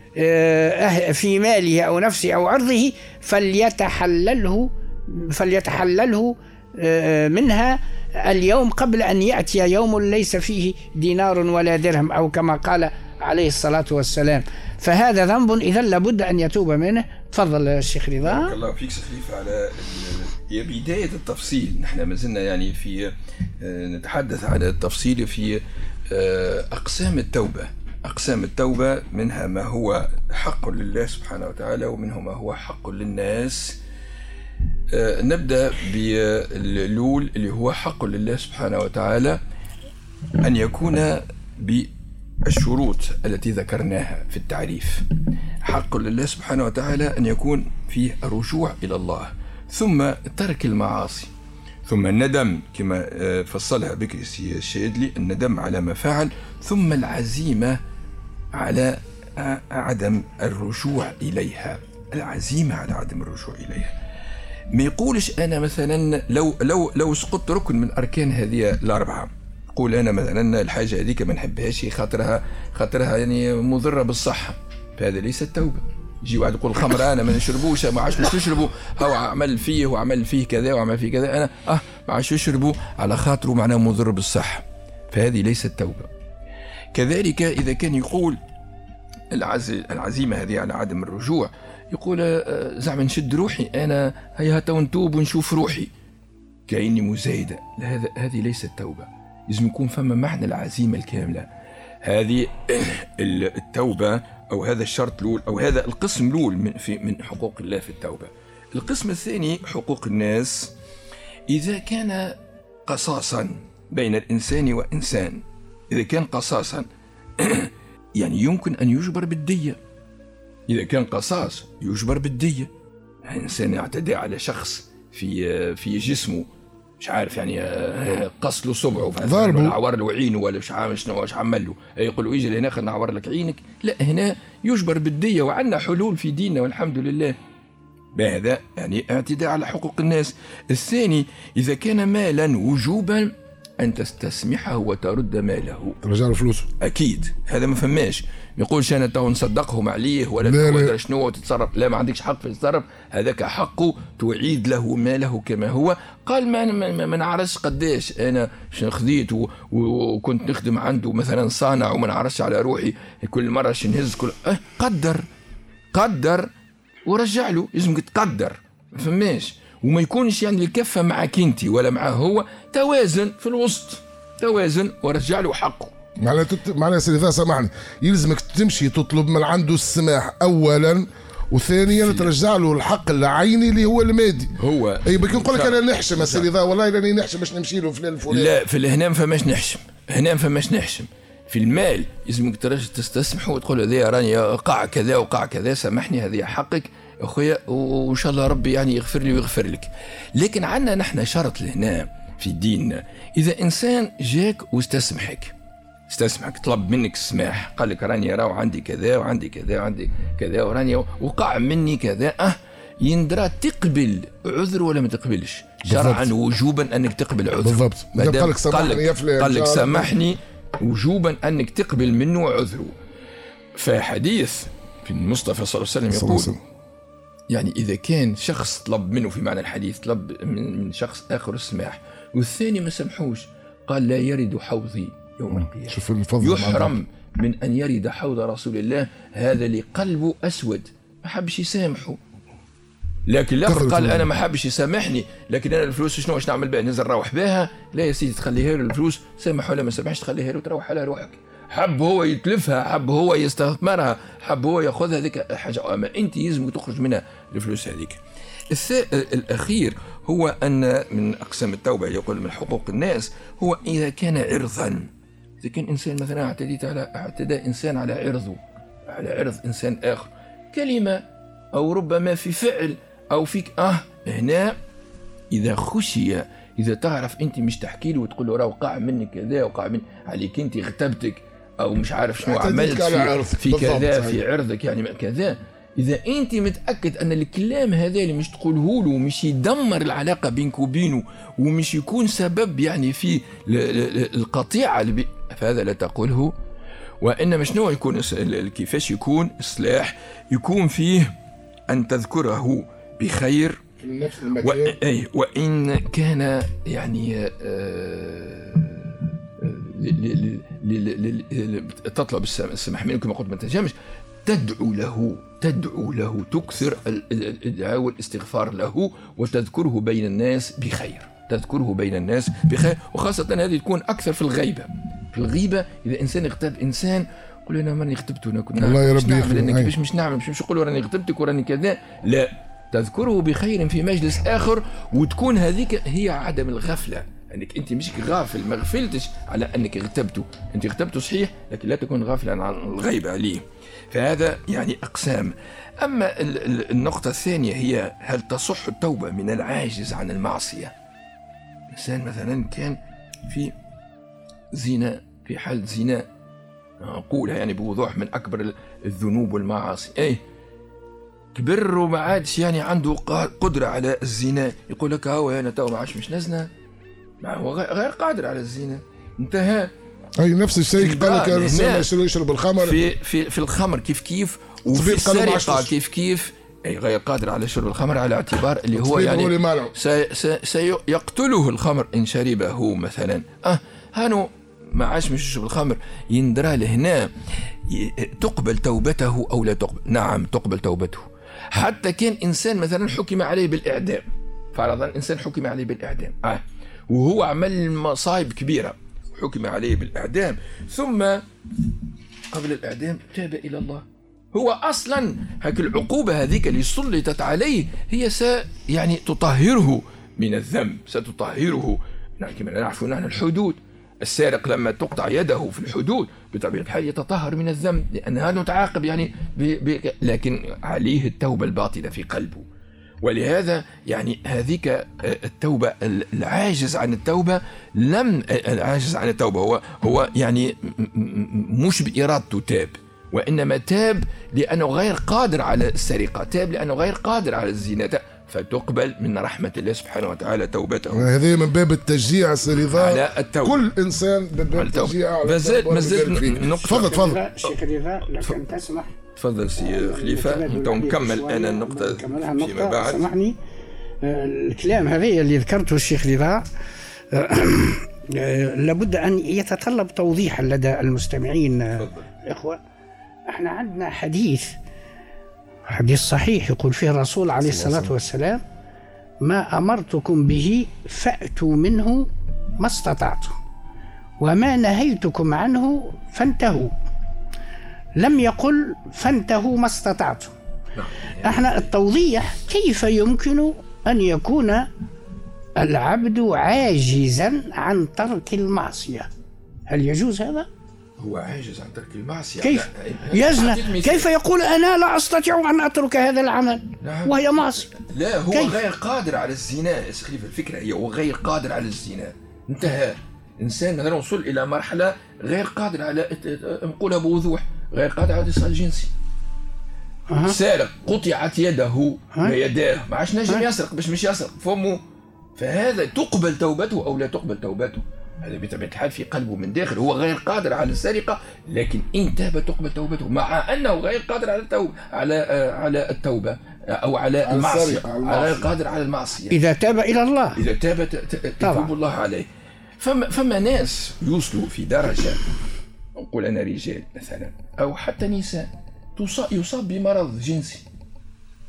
في ماله أو نفسه أو عرضه فليتحلله فليتحلله منها اليوم قبل أن يأتي يوم ليس فيه دينار ولا درهم، أو كما قال عليه الصلاة والسلام. فهذا ذنب إذا لابد أن يتوب منه. تفضل الشيخ رضا. بارك الله فيك سخليفة. على بداية التفصيل، نحن ما زلنا يعني في نتحدث عن التفصيل في أقسام التوبة. أقسام التوبة منها ما هو حق لله سبحانه وتعالى ومنه ما هو حق للناس. نبدأ بالأول اللي هو حق لله سبحانه وتعالى، أن يكون بالشروط التي ذكرناها في التعريف. حق لله سبحانه وتعالى أن يكون فيه الرجوع إلى الله، ثم ترك المعاصي، ثم الندم كما فصلها بكري الشادلي، الندم على ما فعل، ثم العزيمة على عدم الرجوع إليها، العزيمة على عدم الرجوع إليها. ما يقولش أنا مثلا لو لو لو سقطت ركن من أركان هذه الأربعة، قول أنا مثلا الحاجة هذيك ما نحبهاش، خاطرها خاطرها يعني مضرة بالصحة، فهذا ليس التوبة. يجي واحد يقول الخمر أنا ما نشربوش، ما عادش باش نشربوا، أو عمل فيه وعمل فيه كذا وعمل فيه كذا، أنا أه ما عادش يشربوا على خاطره معناه مضر بالصحة، فهذه ليست توبة. كذلك إذا كان يقول العزيمة هذه على عدم الرجوع، يقول زعما نشد روحي أنا، هيا تو نتوب ونشوف روحي كأني مزايدة، هذا هذه ليست توبة. لازم يكون فما معنى العزيمة الكاملة. هذه التوبة أو هذا الشرط الأول أو هذا القسم الأول من في من حقوق الله في التوبة. القسم الثاني حقوق الناس، إذا كان قصاصا بين الإنسان وإنسان، إذا كان قصاصا يعني يمكن أن يجبر بالدية. إذا كان قصاص يجبر بالدية، يعني إنسان يعتدي على شخص في في جسمه، مش عارف يعني قص له صبعه، ولا عور له عينه، ولا مش عارف شنو واش عمل له، يقول له اجي لهنا خلينا نعور لك عينك، لا، هنا يجبر بالدية، وعندنا حلول في ديننا والحمد لله. بهذا يعني اعتداء على حقوق الناس. الثاني إذا كان مالا وجوبا أن تستسمحه وترد ماله، ترجع له فلوسه، أكيد هذا ما فماش. ما يقولش أنا تو نصدقهم عليه ولا تقدر شنو وتتصرف، لا، ما عندكش حق في التصرف، هذاك حقه، تعيد له ماله كما هو. قال ما ما, ما نعرفش قداش أنا شن خذيت وكنت نخدم عنده مثلا صانع وما نعرفش على روحي، كل مرة شنهز كل أه قدر قدر ورجع له، لازمك تقدر، ما فماش. وما يكونش يعني الكفة معك انت ولا معه هو، توازن في الوسط، توازن ورجع له حقه. معناها معناها سيدي سامحني، يلزمك تمشي تطلب من عنده السماح اولا، وثانيا ترجع له الحق العيني اللي هو المادي. هو اي بكي نقول لك انا نحشم يا سيدي، والله راني نحشم باش نمشي له فلان الفلاني. لا، في الهنا ما فماش نحشم، هنا ما فماش نحشم. في المال لازمك ترجع تستسمح وتقول هذا راني قاع كذا وقاع كذا، سامحني هذه حقك اخويا، وان شاء الله ربي يعني يغفر لي ويغفر لك. لكن عندنا نحن شرط لهنا في ديننا، اذا انسان جاك واستسمحك استسمحك طلب منك السماح، قال لك راني راهو عندي كذا وعندي كذا وعندي كذا وراني وقع مني كذا، اه يندرى تقبل عذر ولا ما تقبلش؟ شرعا وجوبا انك تقبل عذر. بالضبط. قال لك سامحني قال لك سامحني وجوبا انك تقبل منه عذره. فحديث في المصطفى صلى الله عليه وسلم يقول يعني إذا كان شخص طلب منه، في معنى الحديث طلب من شخص آخر السماح والثاني ما سمحوش، قال لا يرد حوضي يوم القيامة. شوف الفضل، يحرم من أن يرد حوض رسول الله، هذا اللي قلبه أسود ما حبش يسامحه، لكن لا قال انا ما حابش يسامحني، لكن انا الفلوس شنو واش نعمل بها؟ ننزل نروح بها؟ لا يا سيدي، تخليها له الفلوس، سامح ولا ما سامحش، تخليها له تروح على روحك. حب هو يتلفها، حب هو يستثمرها، حب هو ياخذها، هذيك حاجه، اما انت يلزمك تخرج منها الفلوس هذيك. الاخير هو ان من اقسام التوبه، يقول من حقوق الناس، هو اذا كان عرضا، اذا كان انسان مثلا اعتديت على اعتدى انسان على عرضه، على عرض انسان اخر، كلمه او ربما في فعل او فيك اه هنا اذا خشي، اذا تعرف انت مش تحكي له وتقول له راه وقع منك كذا، وقع من عليك انت اغتبتك او مش عارف شنو عملت في, في كذا في عرضك يعني كذا، اذا انت متاكد ان الكلام هذا اللي مش تقوله له مش يدمر العلاقه بينك وبينه ومش يكون سبب يعني في القطيعه، فهذا لا تقوله. وانما شنو يكون كيفاش يكون اصلاح؟ يكون فيه ان تذكره بخير في نفس المكان، أي وإن كان يعني آه تطلب السماح منك كما قلت ما تنجمش، تدعو له تدعو له تكثر الدعاء والاستغفار له، وتذكره بين الناس بخير، تذكره بين الناس بخير، وخاصة هذه تكون أكثر في الغيبة. في الغيبة إذا إنسان اغتاب إنسان، قول أنا ماني اغتبته، أنا كنت الله يربي يخليك، كيفاش مش نعمل، مش نقول راني اغتبتك وراني كذا، لا، تذكره بخير في مجلس آخر، وتكون هذيك هي عدم الغفلة، انك انت مش غافل، ما غفلتش على انك اغتبته، انت اغتبته صحيح لكن لا تكون غافلا عن الغيبة عليه. فهذا يعني اقسام. اما النقطة الثانية هي هل تصح التوبة من العاجز عن المعصية؟ انسان مثلا كان في زنا، في حال زنا، اقولها يعني بوضوح من اكبر الذنوب والمعاصي، اي كبر وما عادش يعني عنده قدرة على الزنا، يقول لك هو انا تو ما عادش مش نزنا، ما هو غير قادر على الزنا، انتهى. اي نفس الشيء قال لك الانسان يشرب الخمر، في في في الخمر كيف كيف، وفي السرقة كيف كيف، اي غير قادر على شرب الخمر، على اعتبار اللي هو يعني سيقتله الخمر ان شربه مثلا. اه هانو ما عادش مش يشرب الخمر، يندرى لهنا تقبل توبته او لا تقبل؟ نعم تقبل توبته. حتى كان انسان مثلا حكم عليه بالاعدام، فرضا انسان حكم عليه بالاعدام اه وهو عمل مصايب كبيره، حكم عليه بالاعدام، ثم قبل الاعدام تاب الى الله. هو اصلا هك العقوبه هذيك اللي سلطت عليه هي س يعني تطهره من الذنب، ستطهره. كما نعرف نحن الحدود، السارق لما تقطع يده في الحدود بطبيعة الحال يتطهر من الذنب، لأن هذا متعاقب يعني ب... ب... لكن عليه التوبة الباطنة في قلبه. ولهذا يعني هذيك التوبة، العاجز عن التوبة لم العاجز عن التوبة هو هو يعني مش بإرادته تاب، وإنما تاب لأنه غير قادر على السرقة، تاب لأنه غير قادر على الزنا، فتقبل من رحمة الله سبحانه وتعالى توبته. هذه من باب التشجيع الرضا على التوبة، كل إنسان من باب التشجيع على مازال مازال نقطة. تفضل تفضل شيخ رضا لكن تسمح. تفضل سي خليفة، انت نكمل أنا النقطة فيما بعد. سامحني، الكلام هذا اللي ذكرته الشيخ رضا لابد أن يتطلب توضيحا لدى المستمعين. إخوة، احنا عندنا حديث حديث صحيح يقول فيه الرسول عليه الصلاة والسلام: ما أمرتكم به فأتوا منه ما استطعتم وما نهيتكم عنه فانتهوا. لم يقل فانتهوا ما استطعتم. احنا التوضيح كيف يمكن أن يكون العبد عاجزا عن ترك المعصية؟ هل يجوز هذا؟ هو عاجز عن ترك المعصية، كيف يزنى؟ كيف يقول أنا لا أستطيع أن أترك هذا العمل نعم. وهي معصية؟ لا، هو كيف؟ غير قادر على الزنا. الفكرة هي هو غير قادر على الزنا، انتهى. إنسان مثلا وصل إلى مرحلة غير قادر على، نقولها بوضوح، غير قادر على الاتصال الجنسي. أه. سارق قطعت يده ويداه، ما عادش نجم يسرق، باش مش يسرق فمه، فهذا تقبل توبته أو لا تقبل توبته؟ هذا بطبيعة الحال في قلبه من داخل هو غير قادر على السرقة، لكن إن تاب تقبل توبته، مع أنه غير قادر على التوبة على على التوبة أو على المعصية، غير قادر على المعصية. إذا تاب إلى الله، إذا تاب تتوب الله عليه. فما فما ناس يوصلوا في درجة، نقول أنا رجال مثلا أو حتى نساء، يصاب بمرض جنسي،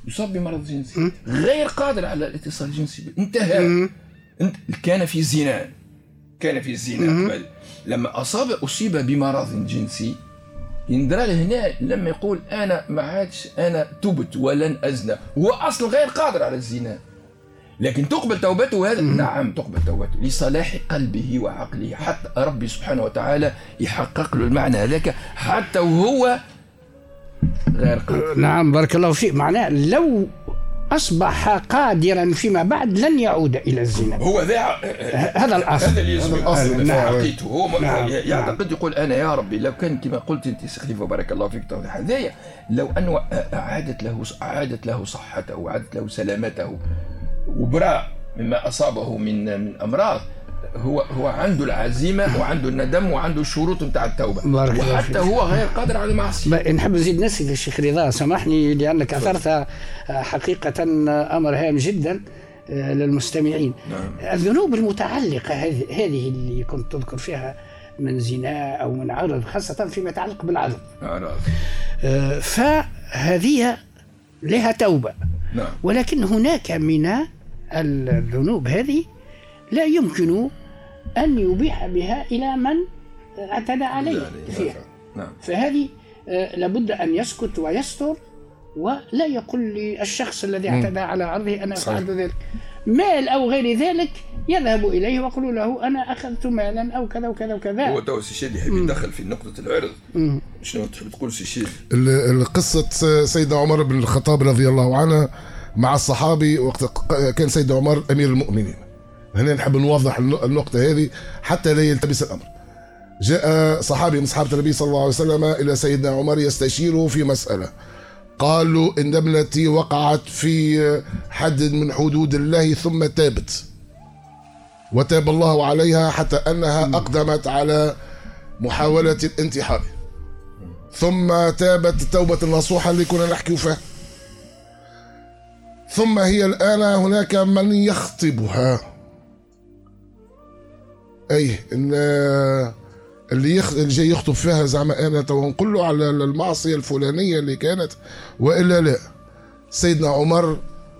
يصاب بمرض جنسي غير قادر على الاتصال الجنسي، انتهى. انت كان في زنا، كان في الزنا قبل، لما أصاب أصيب بمرض جنسي يندرى له هنا لما يقول أنا ما عادش، أنا تبت ولن أزنى، هو أصلا غير قادر على الزنا، لكن تقبل توبته. هذا نعم تقبل توبته لصلاح قلبه وعقله، حتى ربي سبحانه وتعالى يحقق له المعنى هذاك حتى وهو غير قادر. نعم بارك الله فيك. معناه لو أصبح قادرا فيما بعد لن يعود إلى الزنا. هو ذا هذا الأصل، هذا اللي يسمى الأصل نعم. حقيقته. هو نعم. يعتقد يقول أنا يا ربي لو كان كما قلت أنت سي خليفة بارك الله فيك توضيح هذايا، لو أنه أعادت له أعادت له صحته وأعادت له سلامته وبراء مما أصابه من من أمراض، هو هو عنده العزيمة وعنده الندم وعنده الشروط نتاع التوبة، وحتى هو غير قادر على المعصية. نحب نزيد نسي الشيخ رضا، سامحني لأنك أثرت حقيقة أمر هام جدا للمستمعين. نعم. الذنوب المتعلقة هذه اللي كنت تذكر فيها من زنا أو من عرض، خاصة فيما يتعلق بالعرض، فهذه لها توبة. نعم. ولكن هناك من الذنوب هذه لا يمكن أن يبيح بها إلى من اعتدى عليه فيها. نعم. فهذه لابد أن يسكت ويستر، ولا يقول للشخص الذي اعتدى على عرضه أنا فعلت ذلك. مال أو غير ذلك يذهب إليه ويقول له أنا أخذت مالا أو كذا وكذا وكذا. هو تو سيشيد يحب يدخل في نقطة العرض. شنو تحب تقول سيشيد؟ القصة سيدنا عمر بن الخطاب رضي الله عنه مع الصحابي وقت كان سيدنا عمر أمير المؤمنين. هنا نحب نوضح النقطة هذه حتى لا يلتبس الأمر. جاء صحابي من صحابة النبي صلى الله عليه وسلم إلى سيدنا عمر يستشيره في مسألة. قالوا إن ابنتي وقعت في حد من حدود الله ثم تابت، وتاب الله عليها حتى أنها أقدمت على محاولة الانتحار، ثم تابت توبة النصوحة اللي كنا نحكي فيها، ثم هي الآن هناك من يخطبها، أي إن اللي يخ... اللي جاي يخطب فيها زعما أنا تو نقول له على المعصية الفلانية اللي كانت وإلا لا. سيدنا عمر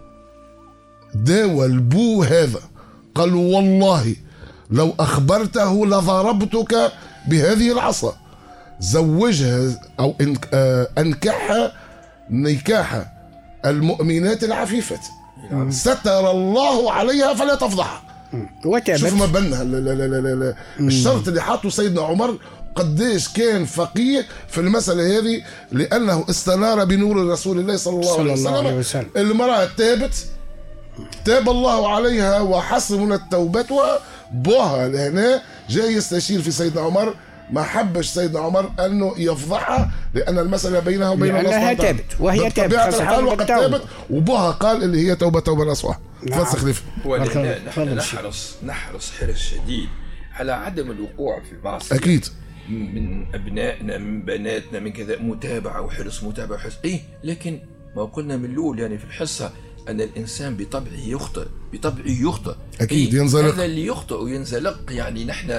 داوى البو هذا، قال والله لو أخبرته لضربتك بهذه العصا. زوجها أو أنكحها نكاح المؤمنات العفيفات، ستر الله عليها فلا تفضحها. وتابت. شوف ما بنها الشرط اللي حاطه سيدنا عمر قديش كان فقيه في المسألة هذه، لأنه استنار بنور رسول الله صلى الله, صلى الله عليه وسلم. المرأة تابت، تاب الله عليها وحسنت توبتها. بوها لهنا جاي يستشير في سيدنا عمر، ما حبش سيدنا عمر أنه يفضحها لأن المسألة بينها وبين الله سبحانه وتعالى، تابت وهي تابت الحال وقد تابت، وبوها قال اللي هي توبة توبة نصوحة. نعم. خليفة. نحن نحرص نحرص حرص شديد على عدم الوقوع في معصية أكيد من أبنائنا من بناتنا من كذا، متابعة وحرص متابعة وحرص. إيه لكن ما قلنا من الأول يعني في الحصة أن الإنسان بطبعه يخطئ، بطبعه يخطئ أكيد. إيه؟ ينزلق. هذا اللي يخطئ وينزلق يعني نحن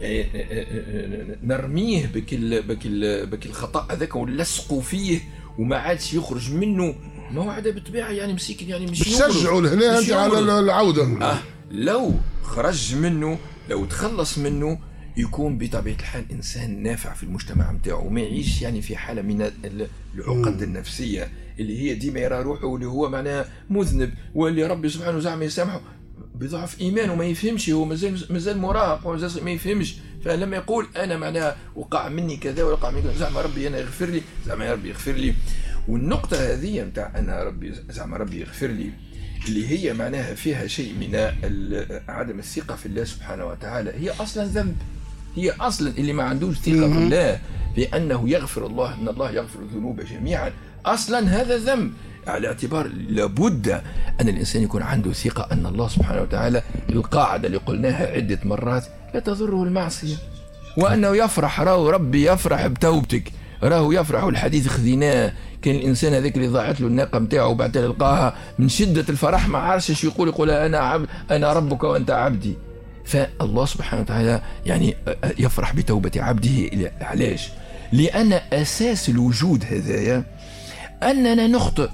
يعني نرميه بكل بكل بكل الخطأ هذاك ونلصقوا فيه وما عادش يخرج منه. ما هو عاد بالطبيعة يعني مسكين يعني مش بتشجعوا هنا أنت على العودة. آه لو خرج منه لو تخلص منه يكون بطبيعة الحال إنسان نافع في المجتمع متاعه، وما يعيش يعني في حالة من العقد النفسية اللي هي ديما يرى روحه اللي هو معناها مذنب، واللي ربي سبحانه وتعالى يسامحه بضعف إيمانه ما يفهمش، هو مازال مازال مراهق ومازال ما يفهمش. فلما يقول أنا معناها وقع مني كذا وقع مني كذا، زعما ربي أنا يغفر لي، زعما يا ربي يغفر لي. والنقطة هذه متاع أنا ربي زعما ربي يغفر لي اللي هي معناها فيها شيء من عدم الثقة في الله سبحانه وتعالى، هي أصلا ذنب. هي أصلا اللي ما عندوش ثقة في الله بأنه يغفر الله، أن الله يغفر الذنوب جميعا، أصلا هذا ذنب. على اعتبار لابد أن الإنسان يكون عنده ثقة أن الله سبحانه وتعالى، القاعدة اللي قلناها عدة مرات، لا تضره المعصية، وأنه يفرح، راهو ربي يفرح بتوبتك، راهو يفرح. الحديث خذيناه، كان الإنسان هذاك اللي ضاعت له الناقة متاعه وبعد لقاها من شدة الفرح ما عارفش يقول يقول أنا عبد أنا ربك وأنت عبدي. فالله سبحانه وتعالى يعني يفرح بتوبة عبده. علاش؟ لأن أساس الوجود هذايا أننا نخطئ،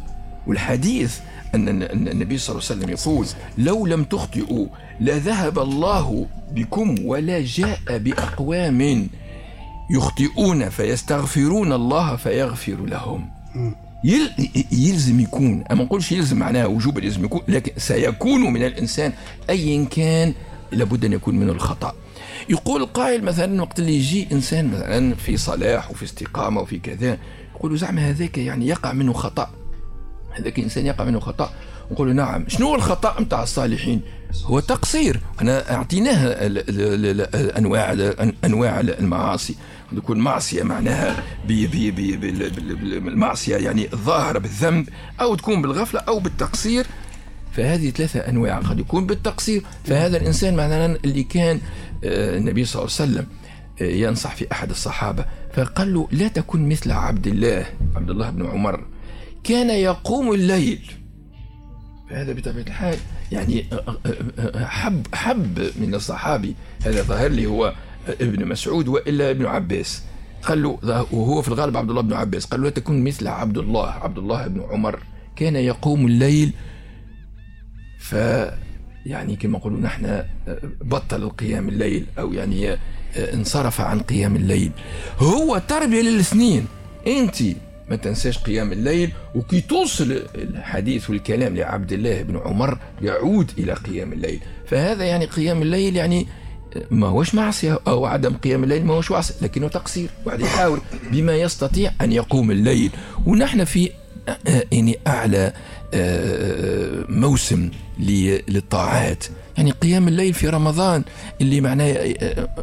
والحديث أن النبي صلى الله عليه وسلم يقول لو لم تخطئوا لذهب الله بكم ولا جاء بأقوام يخطئون فيستغفرون الله فيغفر لهم. يلزم يكون، أما نقولش يلزم معناها وجوب، يلزم يكون، لكن سيكون من الإنسان أيا كان لابد أن يكون منه الخطأ. يقول قائل مثلا وقت اللي يجي إنسان مثلا في صلاح وفي استقامة وفي كذا، يقولوا زعما هذاك يعني يقع منه خطأ، هذاك إنسان يقع منه خطأ. نقول نعم، شنو هو الخطأ متاع الصالحين؟ هو تقصير. أنا أعطيناه أنواع أنواع المعاصي، تكون معصية معناها بالمعصية يعني الظاهرة بالذنب، أو تكون بالغفلة أو بالتقصير. فهذه ثلاثة أنواع، قد يكون بالتقصير. فهذا الإنسان مثلا اللي كان النبي صلى الله عليه وسلم ينصح في أحد الصحابة فقال له لا تكن مثل عبد الله عبد الله بن عمر كان يقوم الليل. فهذا بطبيعة الحال يعني حب حب من الصحابي، هذا ظاهر لي هو ابن مسعود وإلا ابن عباس، قال له وهو في الغالب عبد الله بن عباس، قال له لا تكن مثل عبد الله عبد الله بن عمر كان يقوم الليل. ف يعني كما نقولوا نحن بطل القيام الليل أو يعني انصرف عن قيام الليل. هو تربية للاثنين، أنت ما تنساش قيام الليل، وكي توصل الحديث والكلام لعبد الله بن عمر يعود إلى قيام الليل. فهذا يعني قيام الليل يعني ما هوش معصية، أو عدم قيام الليل ما هوش معصية، لكنه تقصير. واحد يحاول بما يستطيع أن يقوم الليل. ونحن في يعني أعلى موسم للطاعات، يعني قيام الليل في رمضان اللي معناه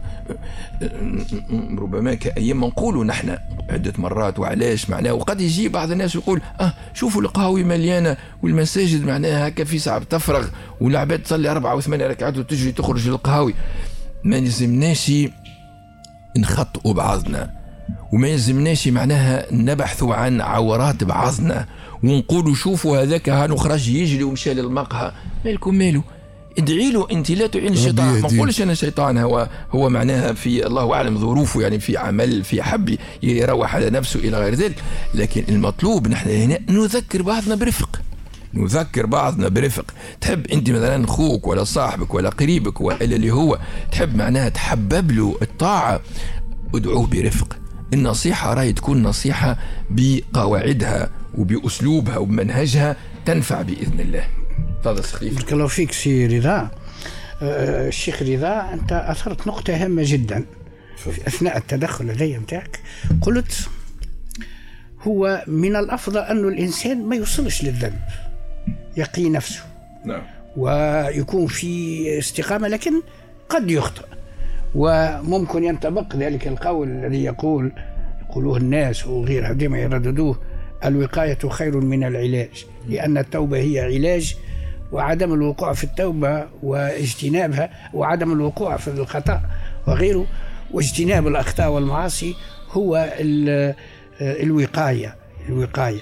ربما كأيام نقولوا نحن عدة مرات وعلاش معناه. وقد يجي بعض الناس يقول اه شوفوا القهاوي مليانة والمساجد معناها هكا في ساعة تفرغ والعباد تصلي أربعة وثمانية ركعات وتجري تخرج للقهاوي. ما يلزمناش نخطئوا بعضنا، وما يلزمناش معناها نبحثوا عن عورات بعضنا ونقولوا شوفوا هذاك هنخرج يجري ومشى للمقهى. مالكم ماله؟ ادعي له انت، لا تعين الشيطان. ما نقولش انا شيطان، هو هو معناها في الله اعلم ظروفه، يعني في عمل في حب يروح على نفسه الى غير ذلك. لكن المطلوب نحن هنا نذكر بعضنا برفق، نذكر بعضنا برفق. تحب انت مثلا اخوك ولا صاحبك ولا قريبك ولا اللي هو تحب معناها تحبب له الطاعه، ادعوه برفق. النصيحه راهي تكون نصيحه بقواعدها وباسلوبها وبمنهجها تنفع باذن الله. تفضل سخيف. بارك الله فيك سي رضا. أه الشيخ رضا، انت اثرت نقطه هامه جدا في اثناء التدخل لدي متاعك. قلت هو من الافضل انه الانسان ما يوصلش للذنب، يقي نفسه، نعم، ويكون في استقامه، لكن قد يخطئ. وممكن ينطبق ذلك القول الذي يقول يقولوه الناس وغيرها دائما يرددوه: الوقاية خير من العلاج، لأن التوبة هي علاج، وعدم الوقوع في التوبة واجتنابها، وعدم الوقوع في الخطأ وغيره واجتناب الأخطاء والمعاصي هو الوقاية الوقاية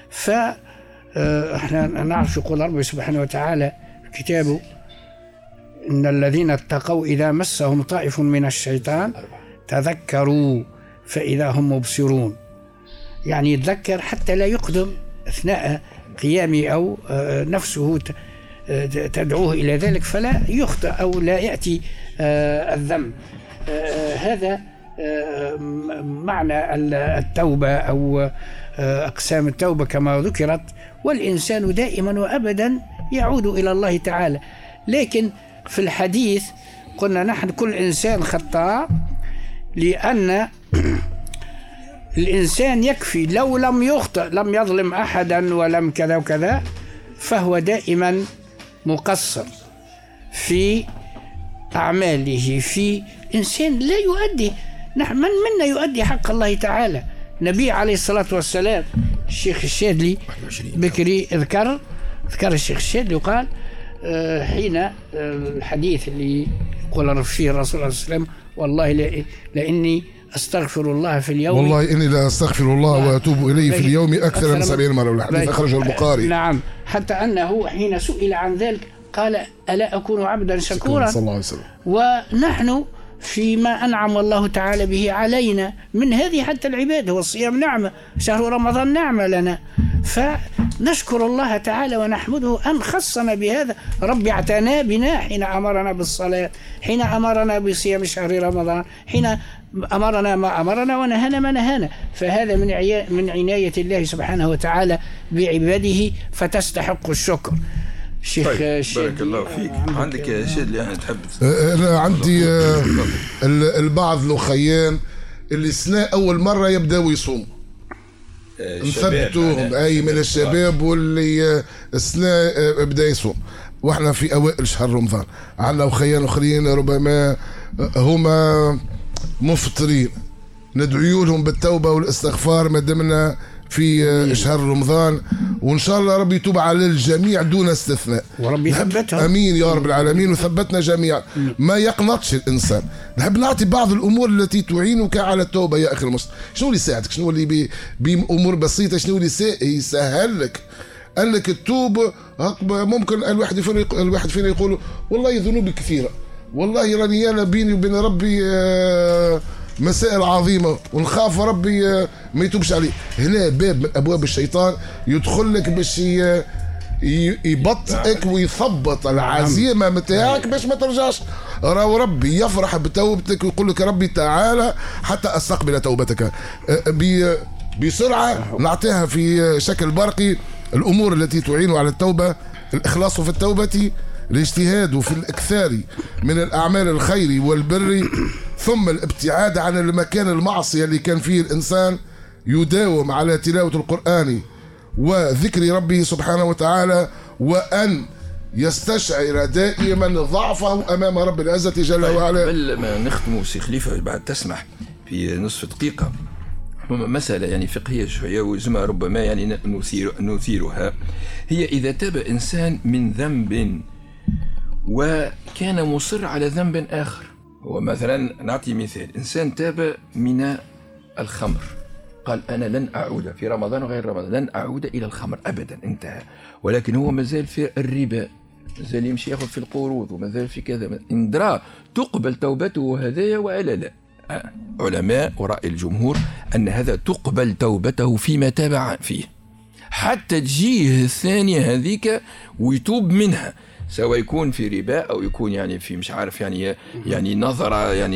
فإحنا نعرف يقول ربي سبحانه وتعالى في كتابه: إن الذين اتقوا إذا مسهم طائف من الشيطان تذكروا فإذا هم مبصرون. يعني يتذكر حتى لا يقدم أثناء قيامه أو نفسه تدعوه إلى ذلك فلا يخطئ أو لا يأتي الذنب. هذا معنى التوبة أو أقسام التوبة كما ذكرت. والإنسان دائما وأبدا يعود إلى الله تعالى. لكن في الحديث قلنا نحن كل إنسان خطاء، لأن الإنسان يكفي لو لم يخطئ، لم يظلم أحدا ولم كذا وكذا، فهو دائما مقصر في أعماله. في إنسان لا يؤدي، نحن من منا يؤدي حق الله تعالى. النبي عليه الصلاة والسلام، الشيخ الشاذلي بكري اذكر ذكر الشيخ الشاذلي وقال حين الحديث اللي يقول فيه الرسول صلى الله عليه وسلم: والله لإني أستغفر الله في اليوم، والله إني لا أستغفر الله وأتوب إليه في اليوم أكثر من سبعين مرة. والحديث أخرجه البخاري. نعم، حتى أنه حين سئل عن ذلك قال: ألا أكون عبدا شكورا؟ صلى الله عليه وسلم. ونحن فيما أنعم الله تعالى به علينا من هذه حتى العبادة، والصيام نعمة، شهر رمضان نعمة لنا، فنشكر الله تعالى ونحمده أن خصنا بهذا. ربي اعتنى بنا حين أمرنا بالصلاة، حين أمرنا بصيام شهر رمضان، حين أمرنا ما أمرنا ونهانا ما نهانا. فهذا من من عناية الله سبحانه وتعالى بعباده، فتستحق الشكر. شيخ طيب بارك الله فيك. عندك يا شيخ اللي يعني تحب؟ أنا عندي البعض الأخيان اللي سنة أول مرة يبدأوا يصوموا، نثبتوهم أي من الشباب واللي سنة بدأ يصوم، وإحنا في أوائل شهر رمضان. عندنا أخيان آخرين ربما هما مفطرين، ندعو لهم بالتوبة والاستغفار ما دمنا في شهر رمضان، وإن شاء الله ربي يتوب على الجميع دون استثناء، وربي يثبتهم. أمين يا رب العالمين، وثبتنا جميعا. ما يقنطش الإنسان. نحب نعطي بعض الأمور التي تعينك على التوبة يا أخي المسلم. شنو اللي يساعدك؟ شنو اللي بأمور بسيطة شنو اللي يسهل لك أنك تتوب؟ ممكن الواحد فينا الواحد فينا يقول والله ذنوبي كثيرة، والله راني أنا بيني وبين ربي مسائل عظيمة ونخاف ربي ما يتوبش عليه. هنا باب من أبواب الشيطان يدخل لك باش يبطئك ويثبط العزيمة متاعك باش ما ترجعش. راهو ربي يفرح بتوبتك ويقول لك ربي تعالى حتى أستقبل توبتك بسرعة. نعطيها في شكل برقي الأمور التي تعين على التوبة: الإخلاص في التوبة، الاجتهاد في الإكثار من الأعمال الخير والبر، ثم الابتعاد عن المكان المعصية اللي كان فيه الإنسان، يداوم على تلاوة القرآن وذكر ربه سبحانه وتعالى، وأن يستشعر دائما ضعفه أمام رب العزة جل وعلا. قبل ما نختم سي خليفة بعد تسمح في نصف دقيقة مسألة يعني فقهية شوية وزما ربما يعني نثير نثيرها، هي إذا تاب إنسان من ذنب وكان مصر على ذنب آخر. هو مثلا نعطي مثال: إنسان تاب من الخمر، قال أنا لن أعود في رمضان وغير رمضان، لن أعود إلى الخمر أبدا، انتهى. ولكن هو مازال في الربا، مازال يمشي ياخذ في القروض، ومازال في كذا، إن درا تقبل توبته هذايا وإلا لا؟ آه. علماء ورأي الجمهور أن هذا تقبل توبته فيما تاب فيه، حتى تجيه الثانية هذيك ويتوب منها، سواء يكون في ربا أو يكون يعني في مش عارف يعني يعني نظرة يعني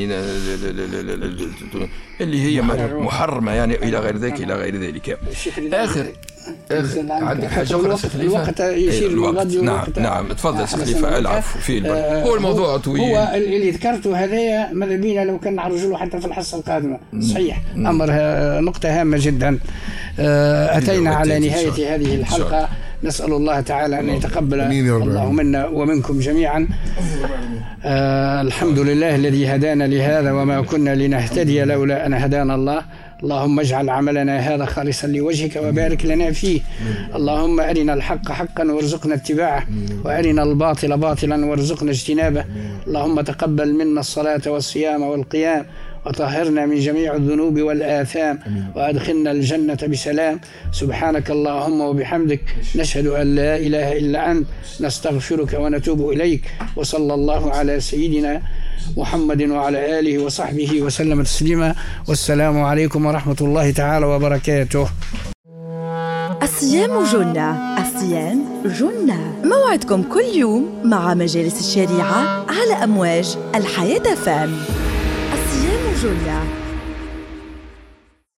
اللي هي محرمة يعني إلى غير ذلك إلى غير ذلك. آخر آخر عندك حاجة أخرى سي خليفة؟ الوقت يشير الوقت. نعم نعم تفضل سي خليفة. العفو في البر. هو الموضوع طويل. هو اللي ذكرته هذايا ماذا بينا لو كان نعرجوا له حتى في الحصة القادمة. صحيح، أمر نقطة هامة جدا. أتينا على نهاية هذه الحلقة، نسأل الله تعالى أن يتقبل الله منا ومنكم جميعا. آه الحمد لله الذي هدانا لهذا وما كنا لنهتدي لولا أن هدانا الله. اللهم اجعل عملنا هذا خالصا لوجهك وبارك لنا فيه. اللهم أرنا الحق حقا وارزقنا اتباعه، وأرنا الباطل باطلا وارزقنا اجتنابه. اللهم تقبل منا الصلاة والصيام والقيام، وطهرنا من جميع الذنوب والآثام، وأدخلنا الجنة بسلام. سبحانك اللهم وبحمدك، نشهد أن لا إله إلا أنت، نستغفرك ونتوب إليك. وصلى الله على سيدنا محمد وعلى آله وصحبه وسلم تسليما. والسلام عليكم ورحمة الله تعالى وبركاته. الصيام جنة، الصيام جنة. موعدكم كل يوم مع مجالس الشريعة على أمواج الحياة فام. الصيام جنة.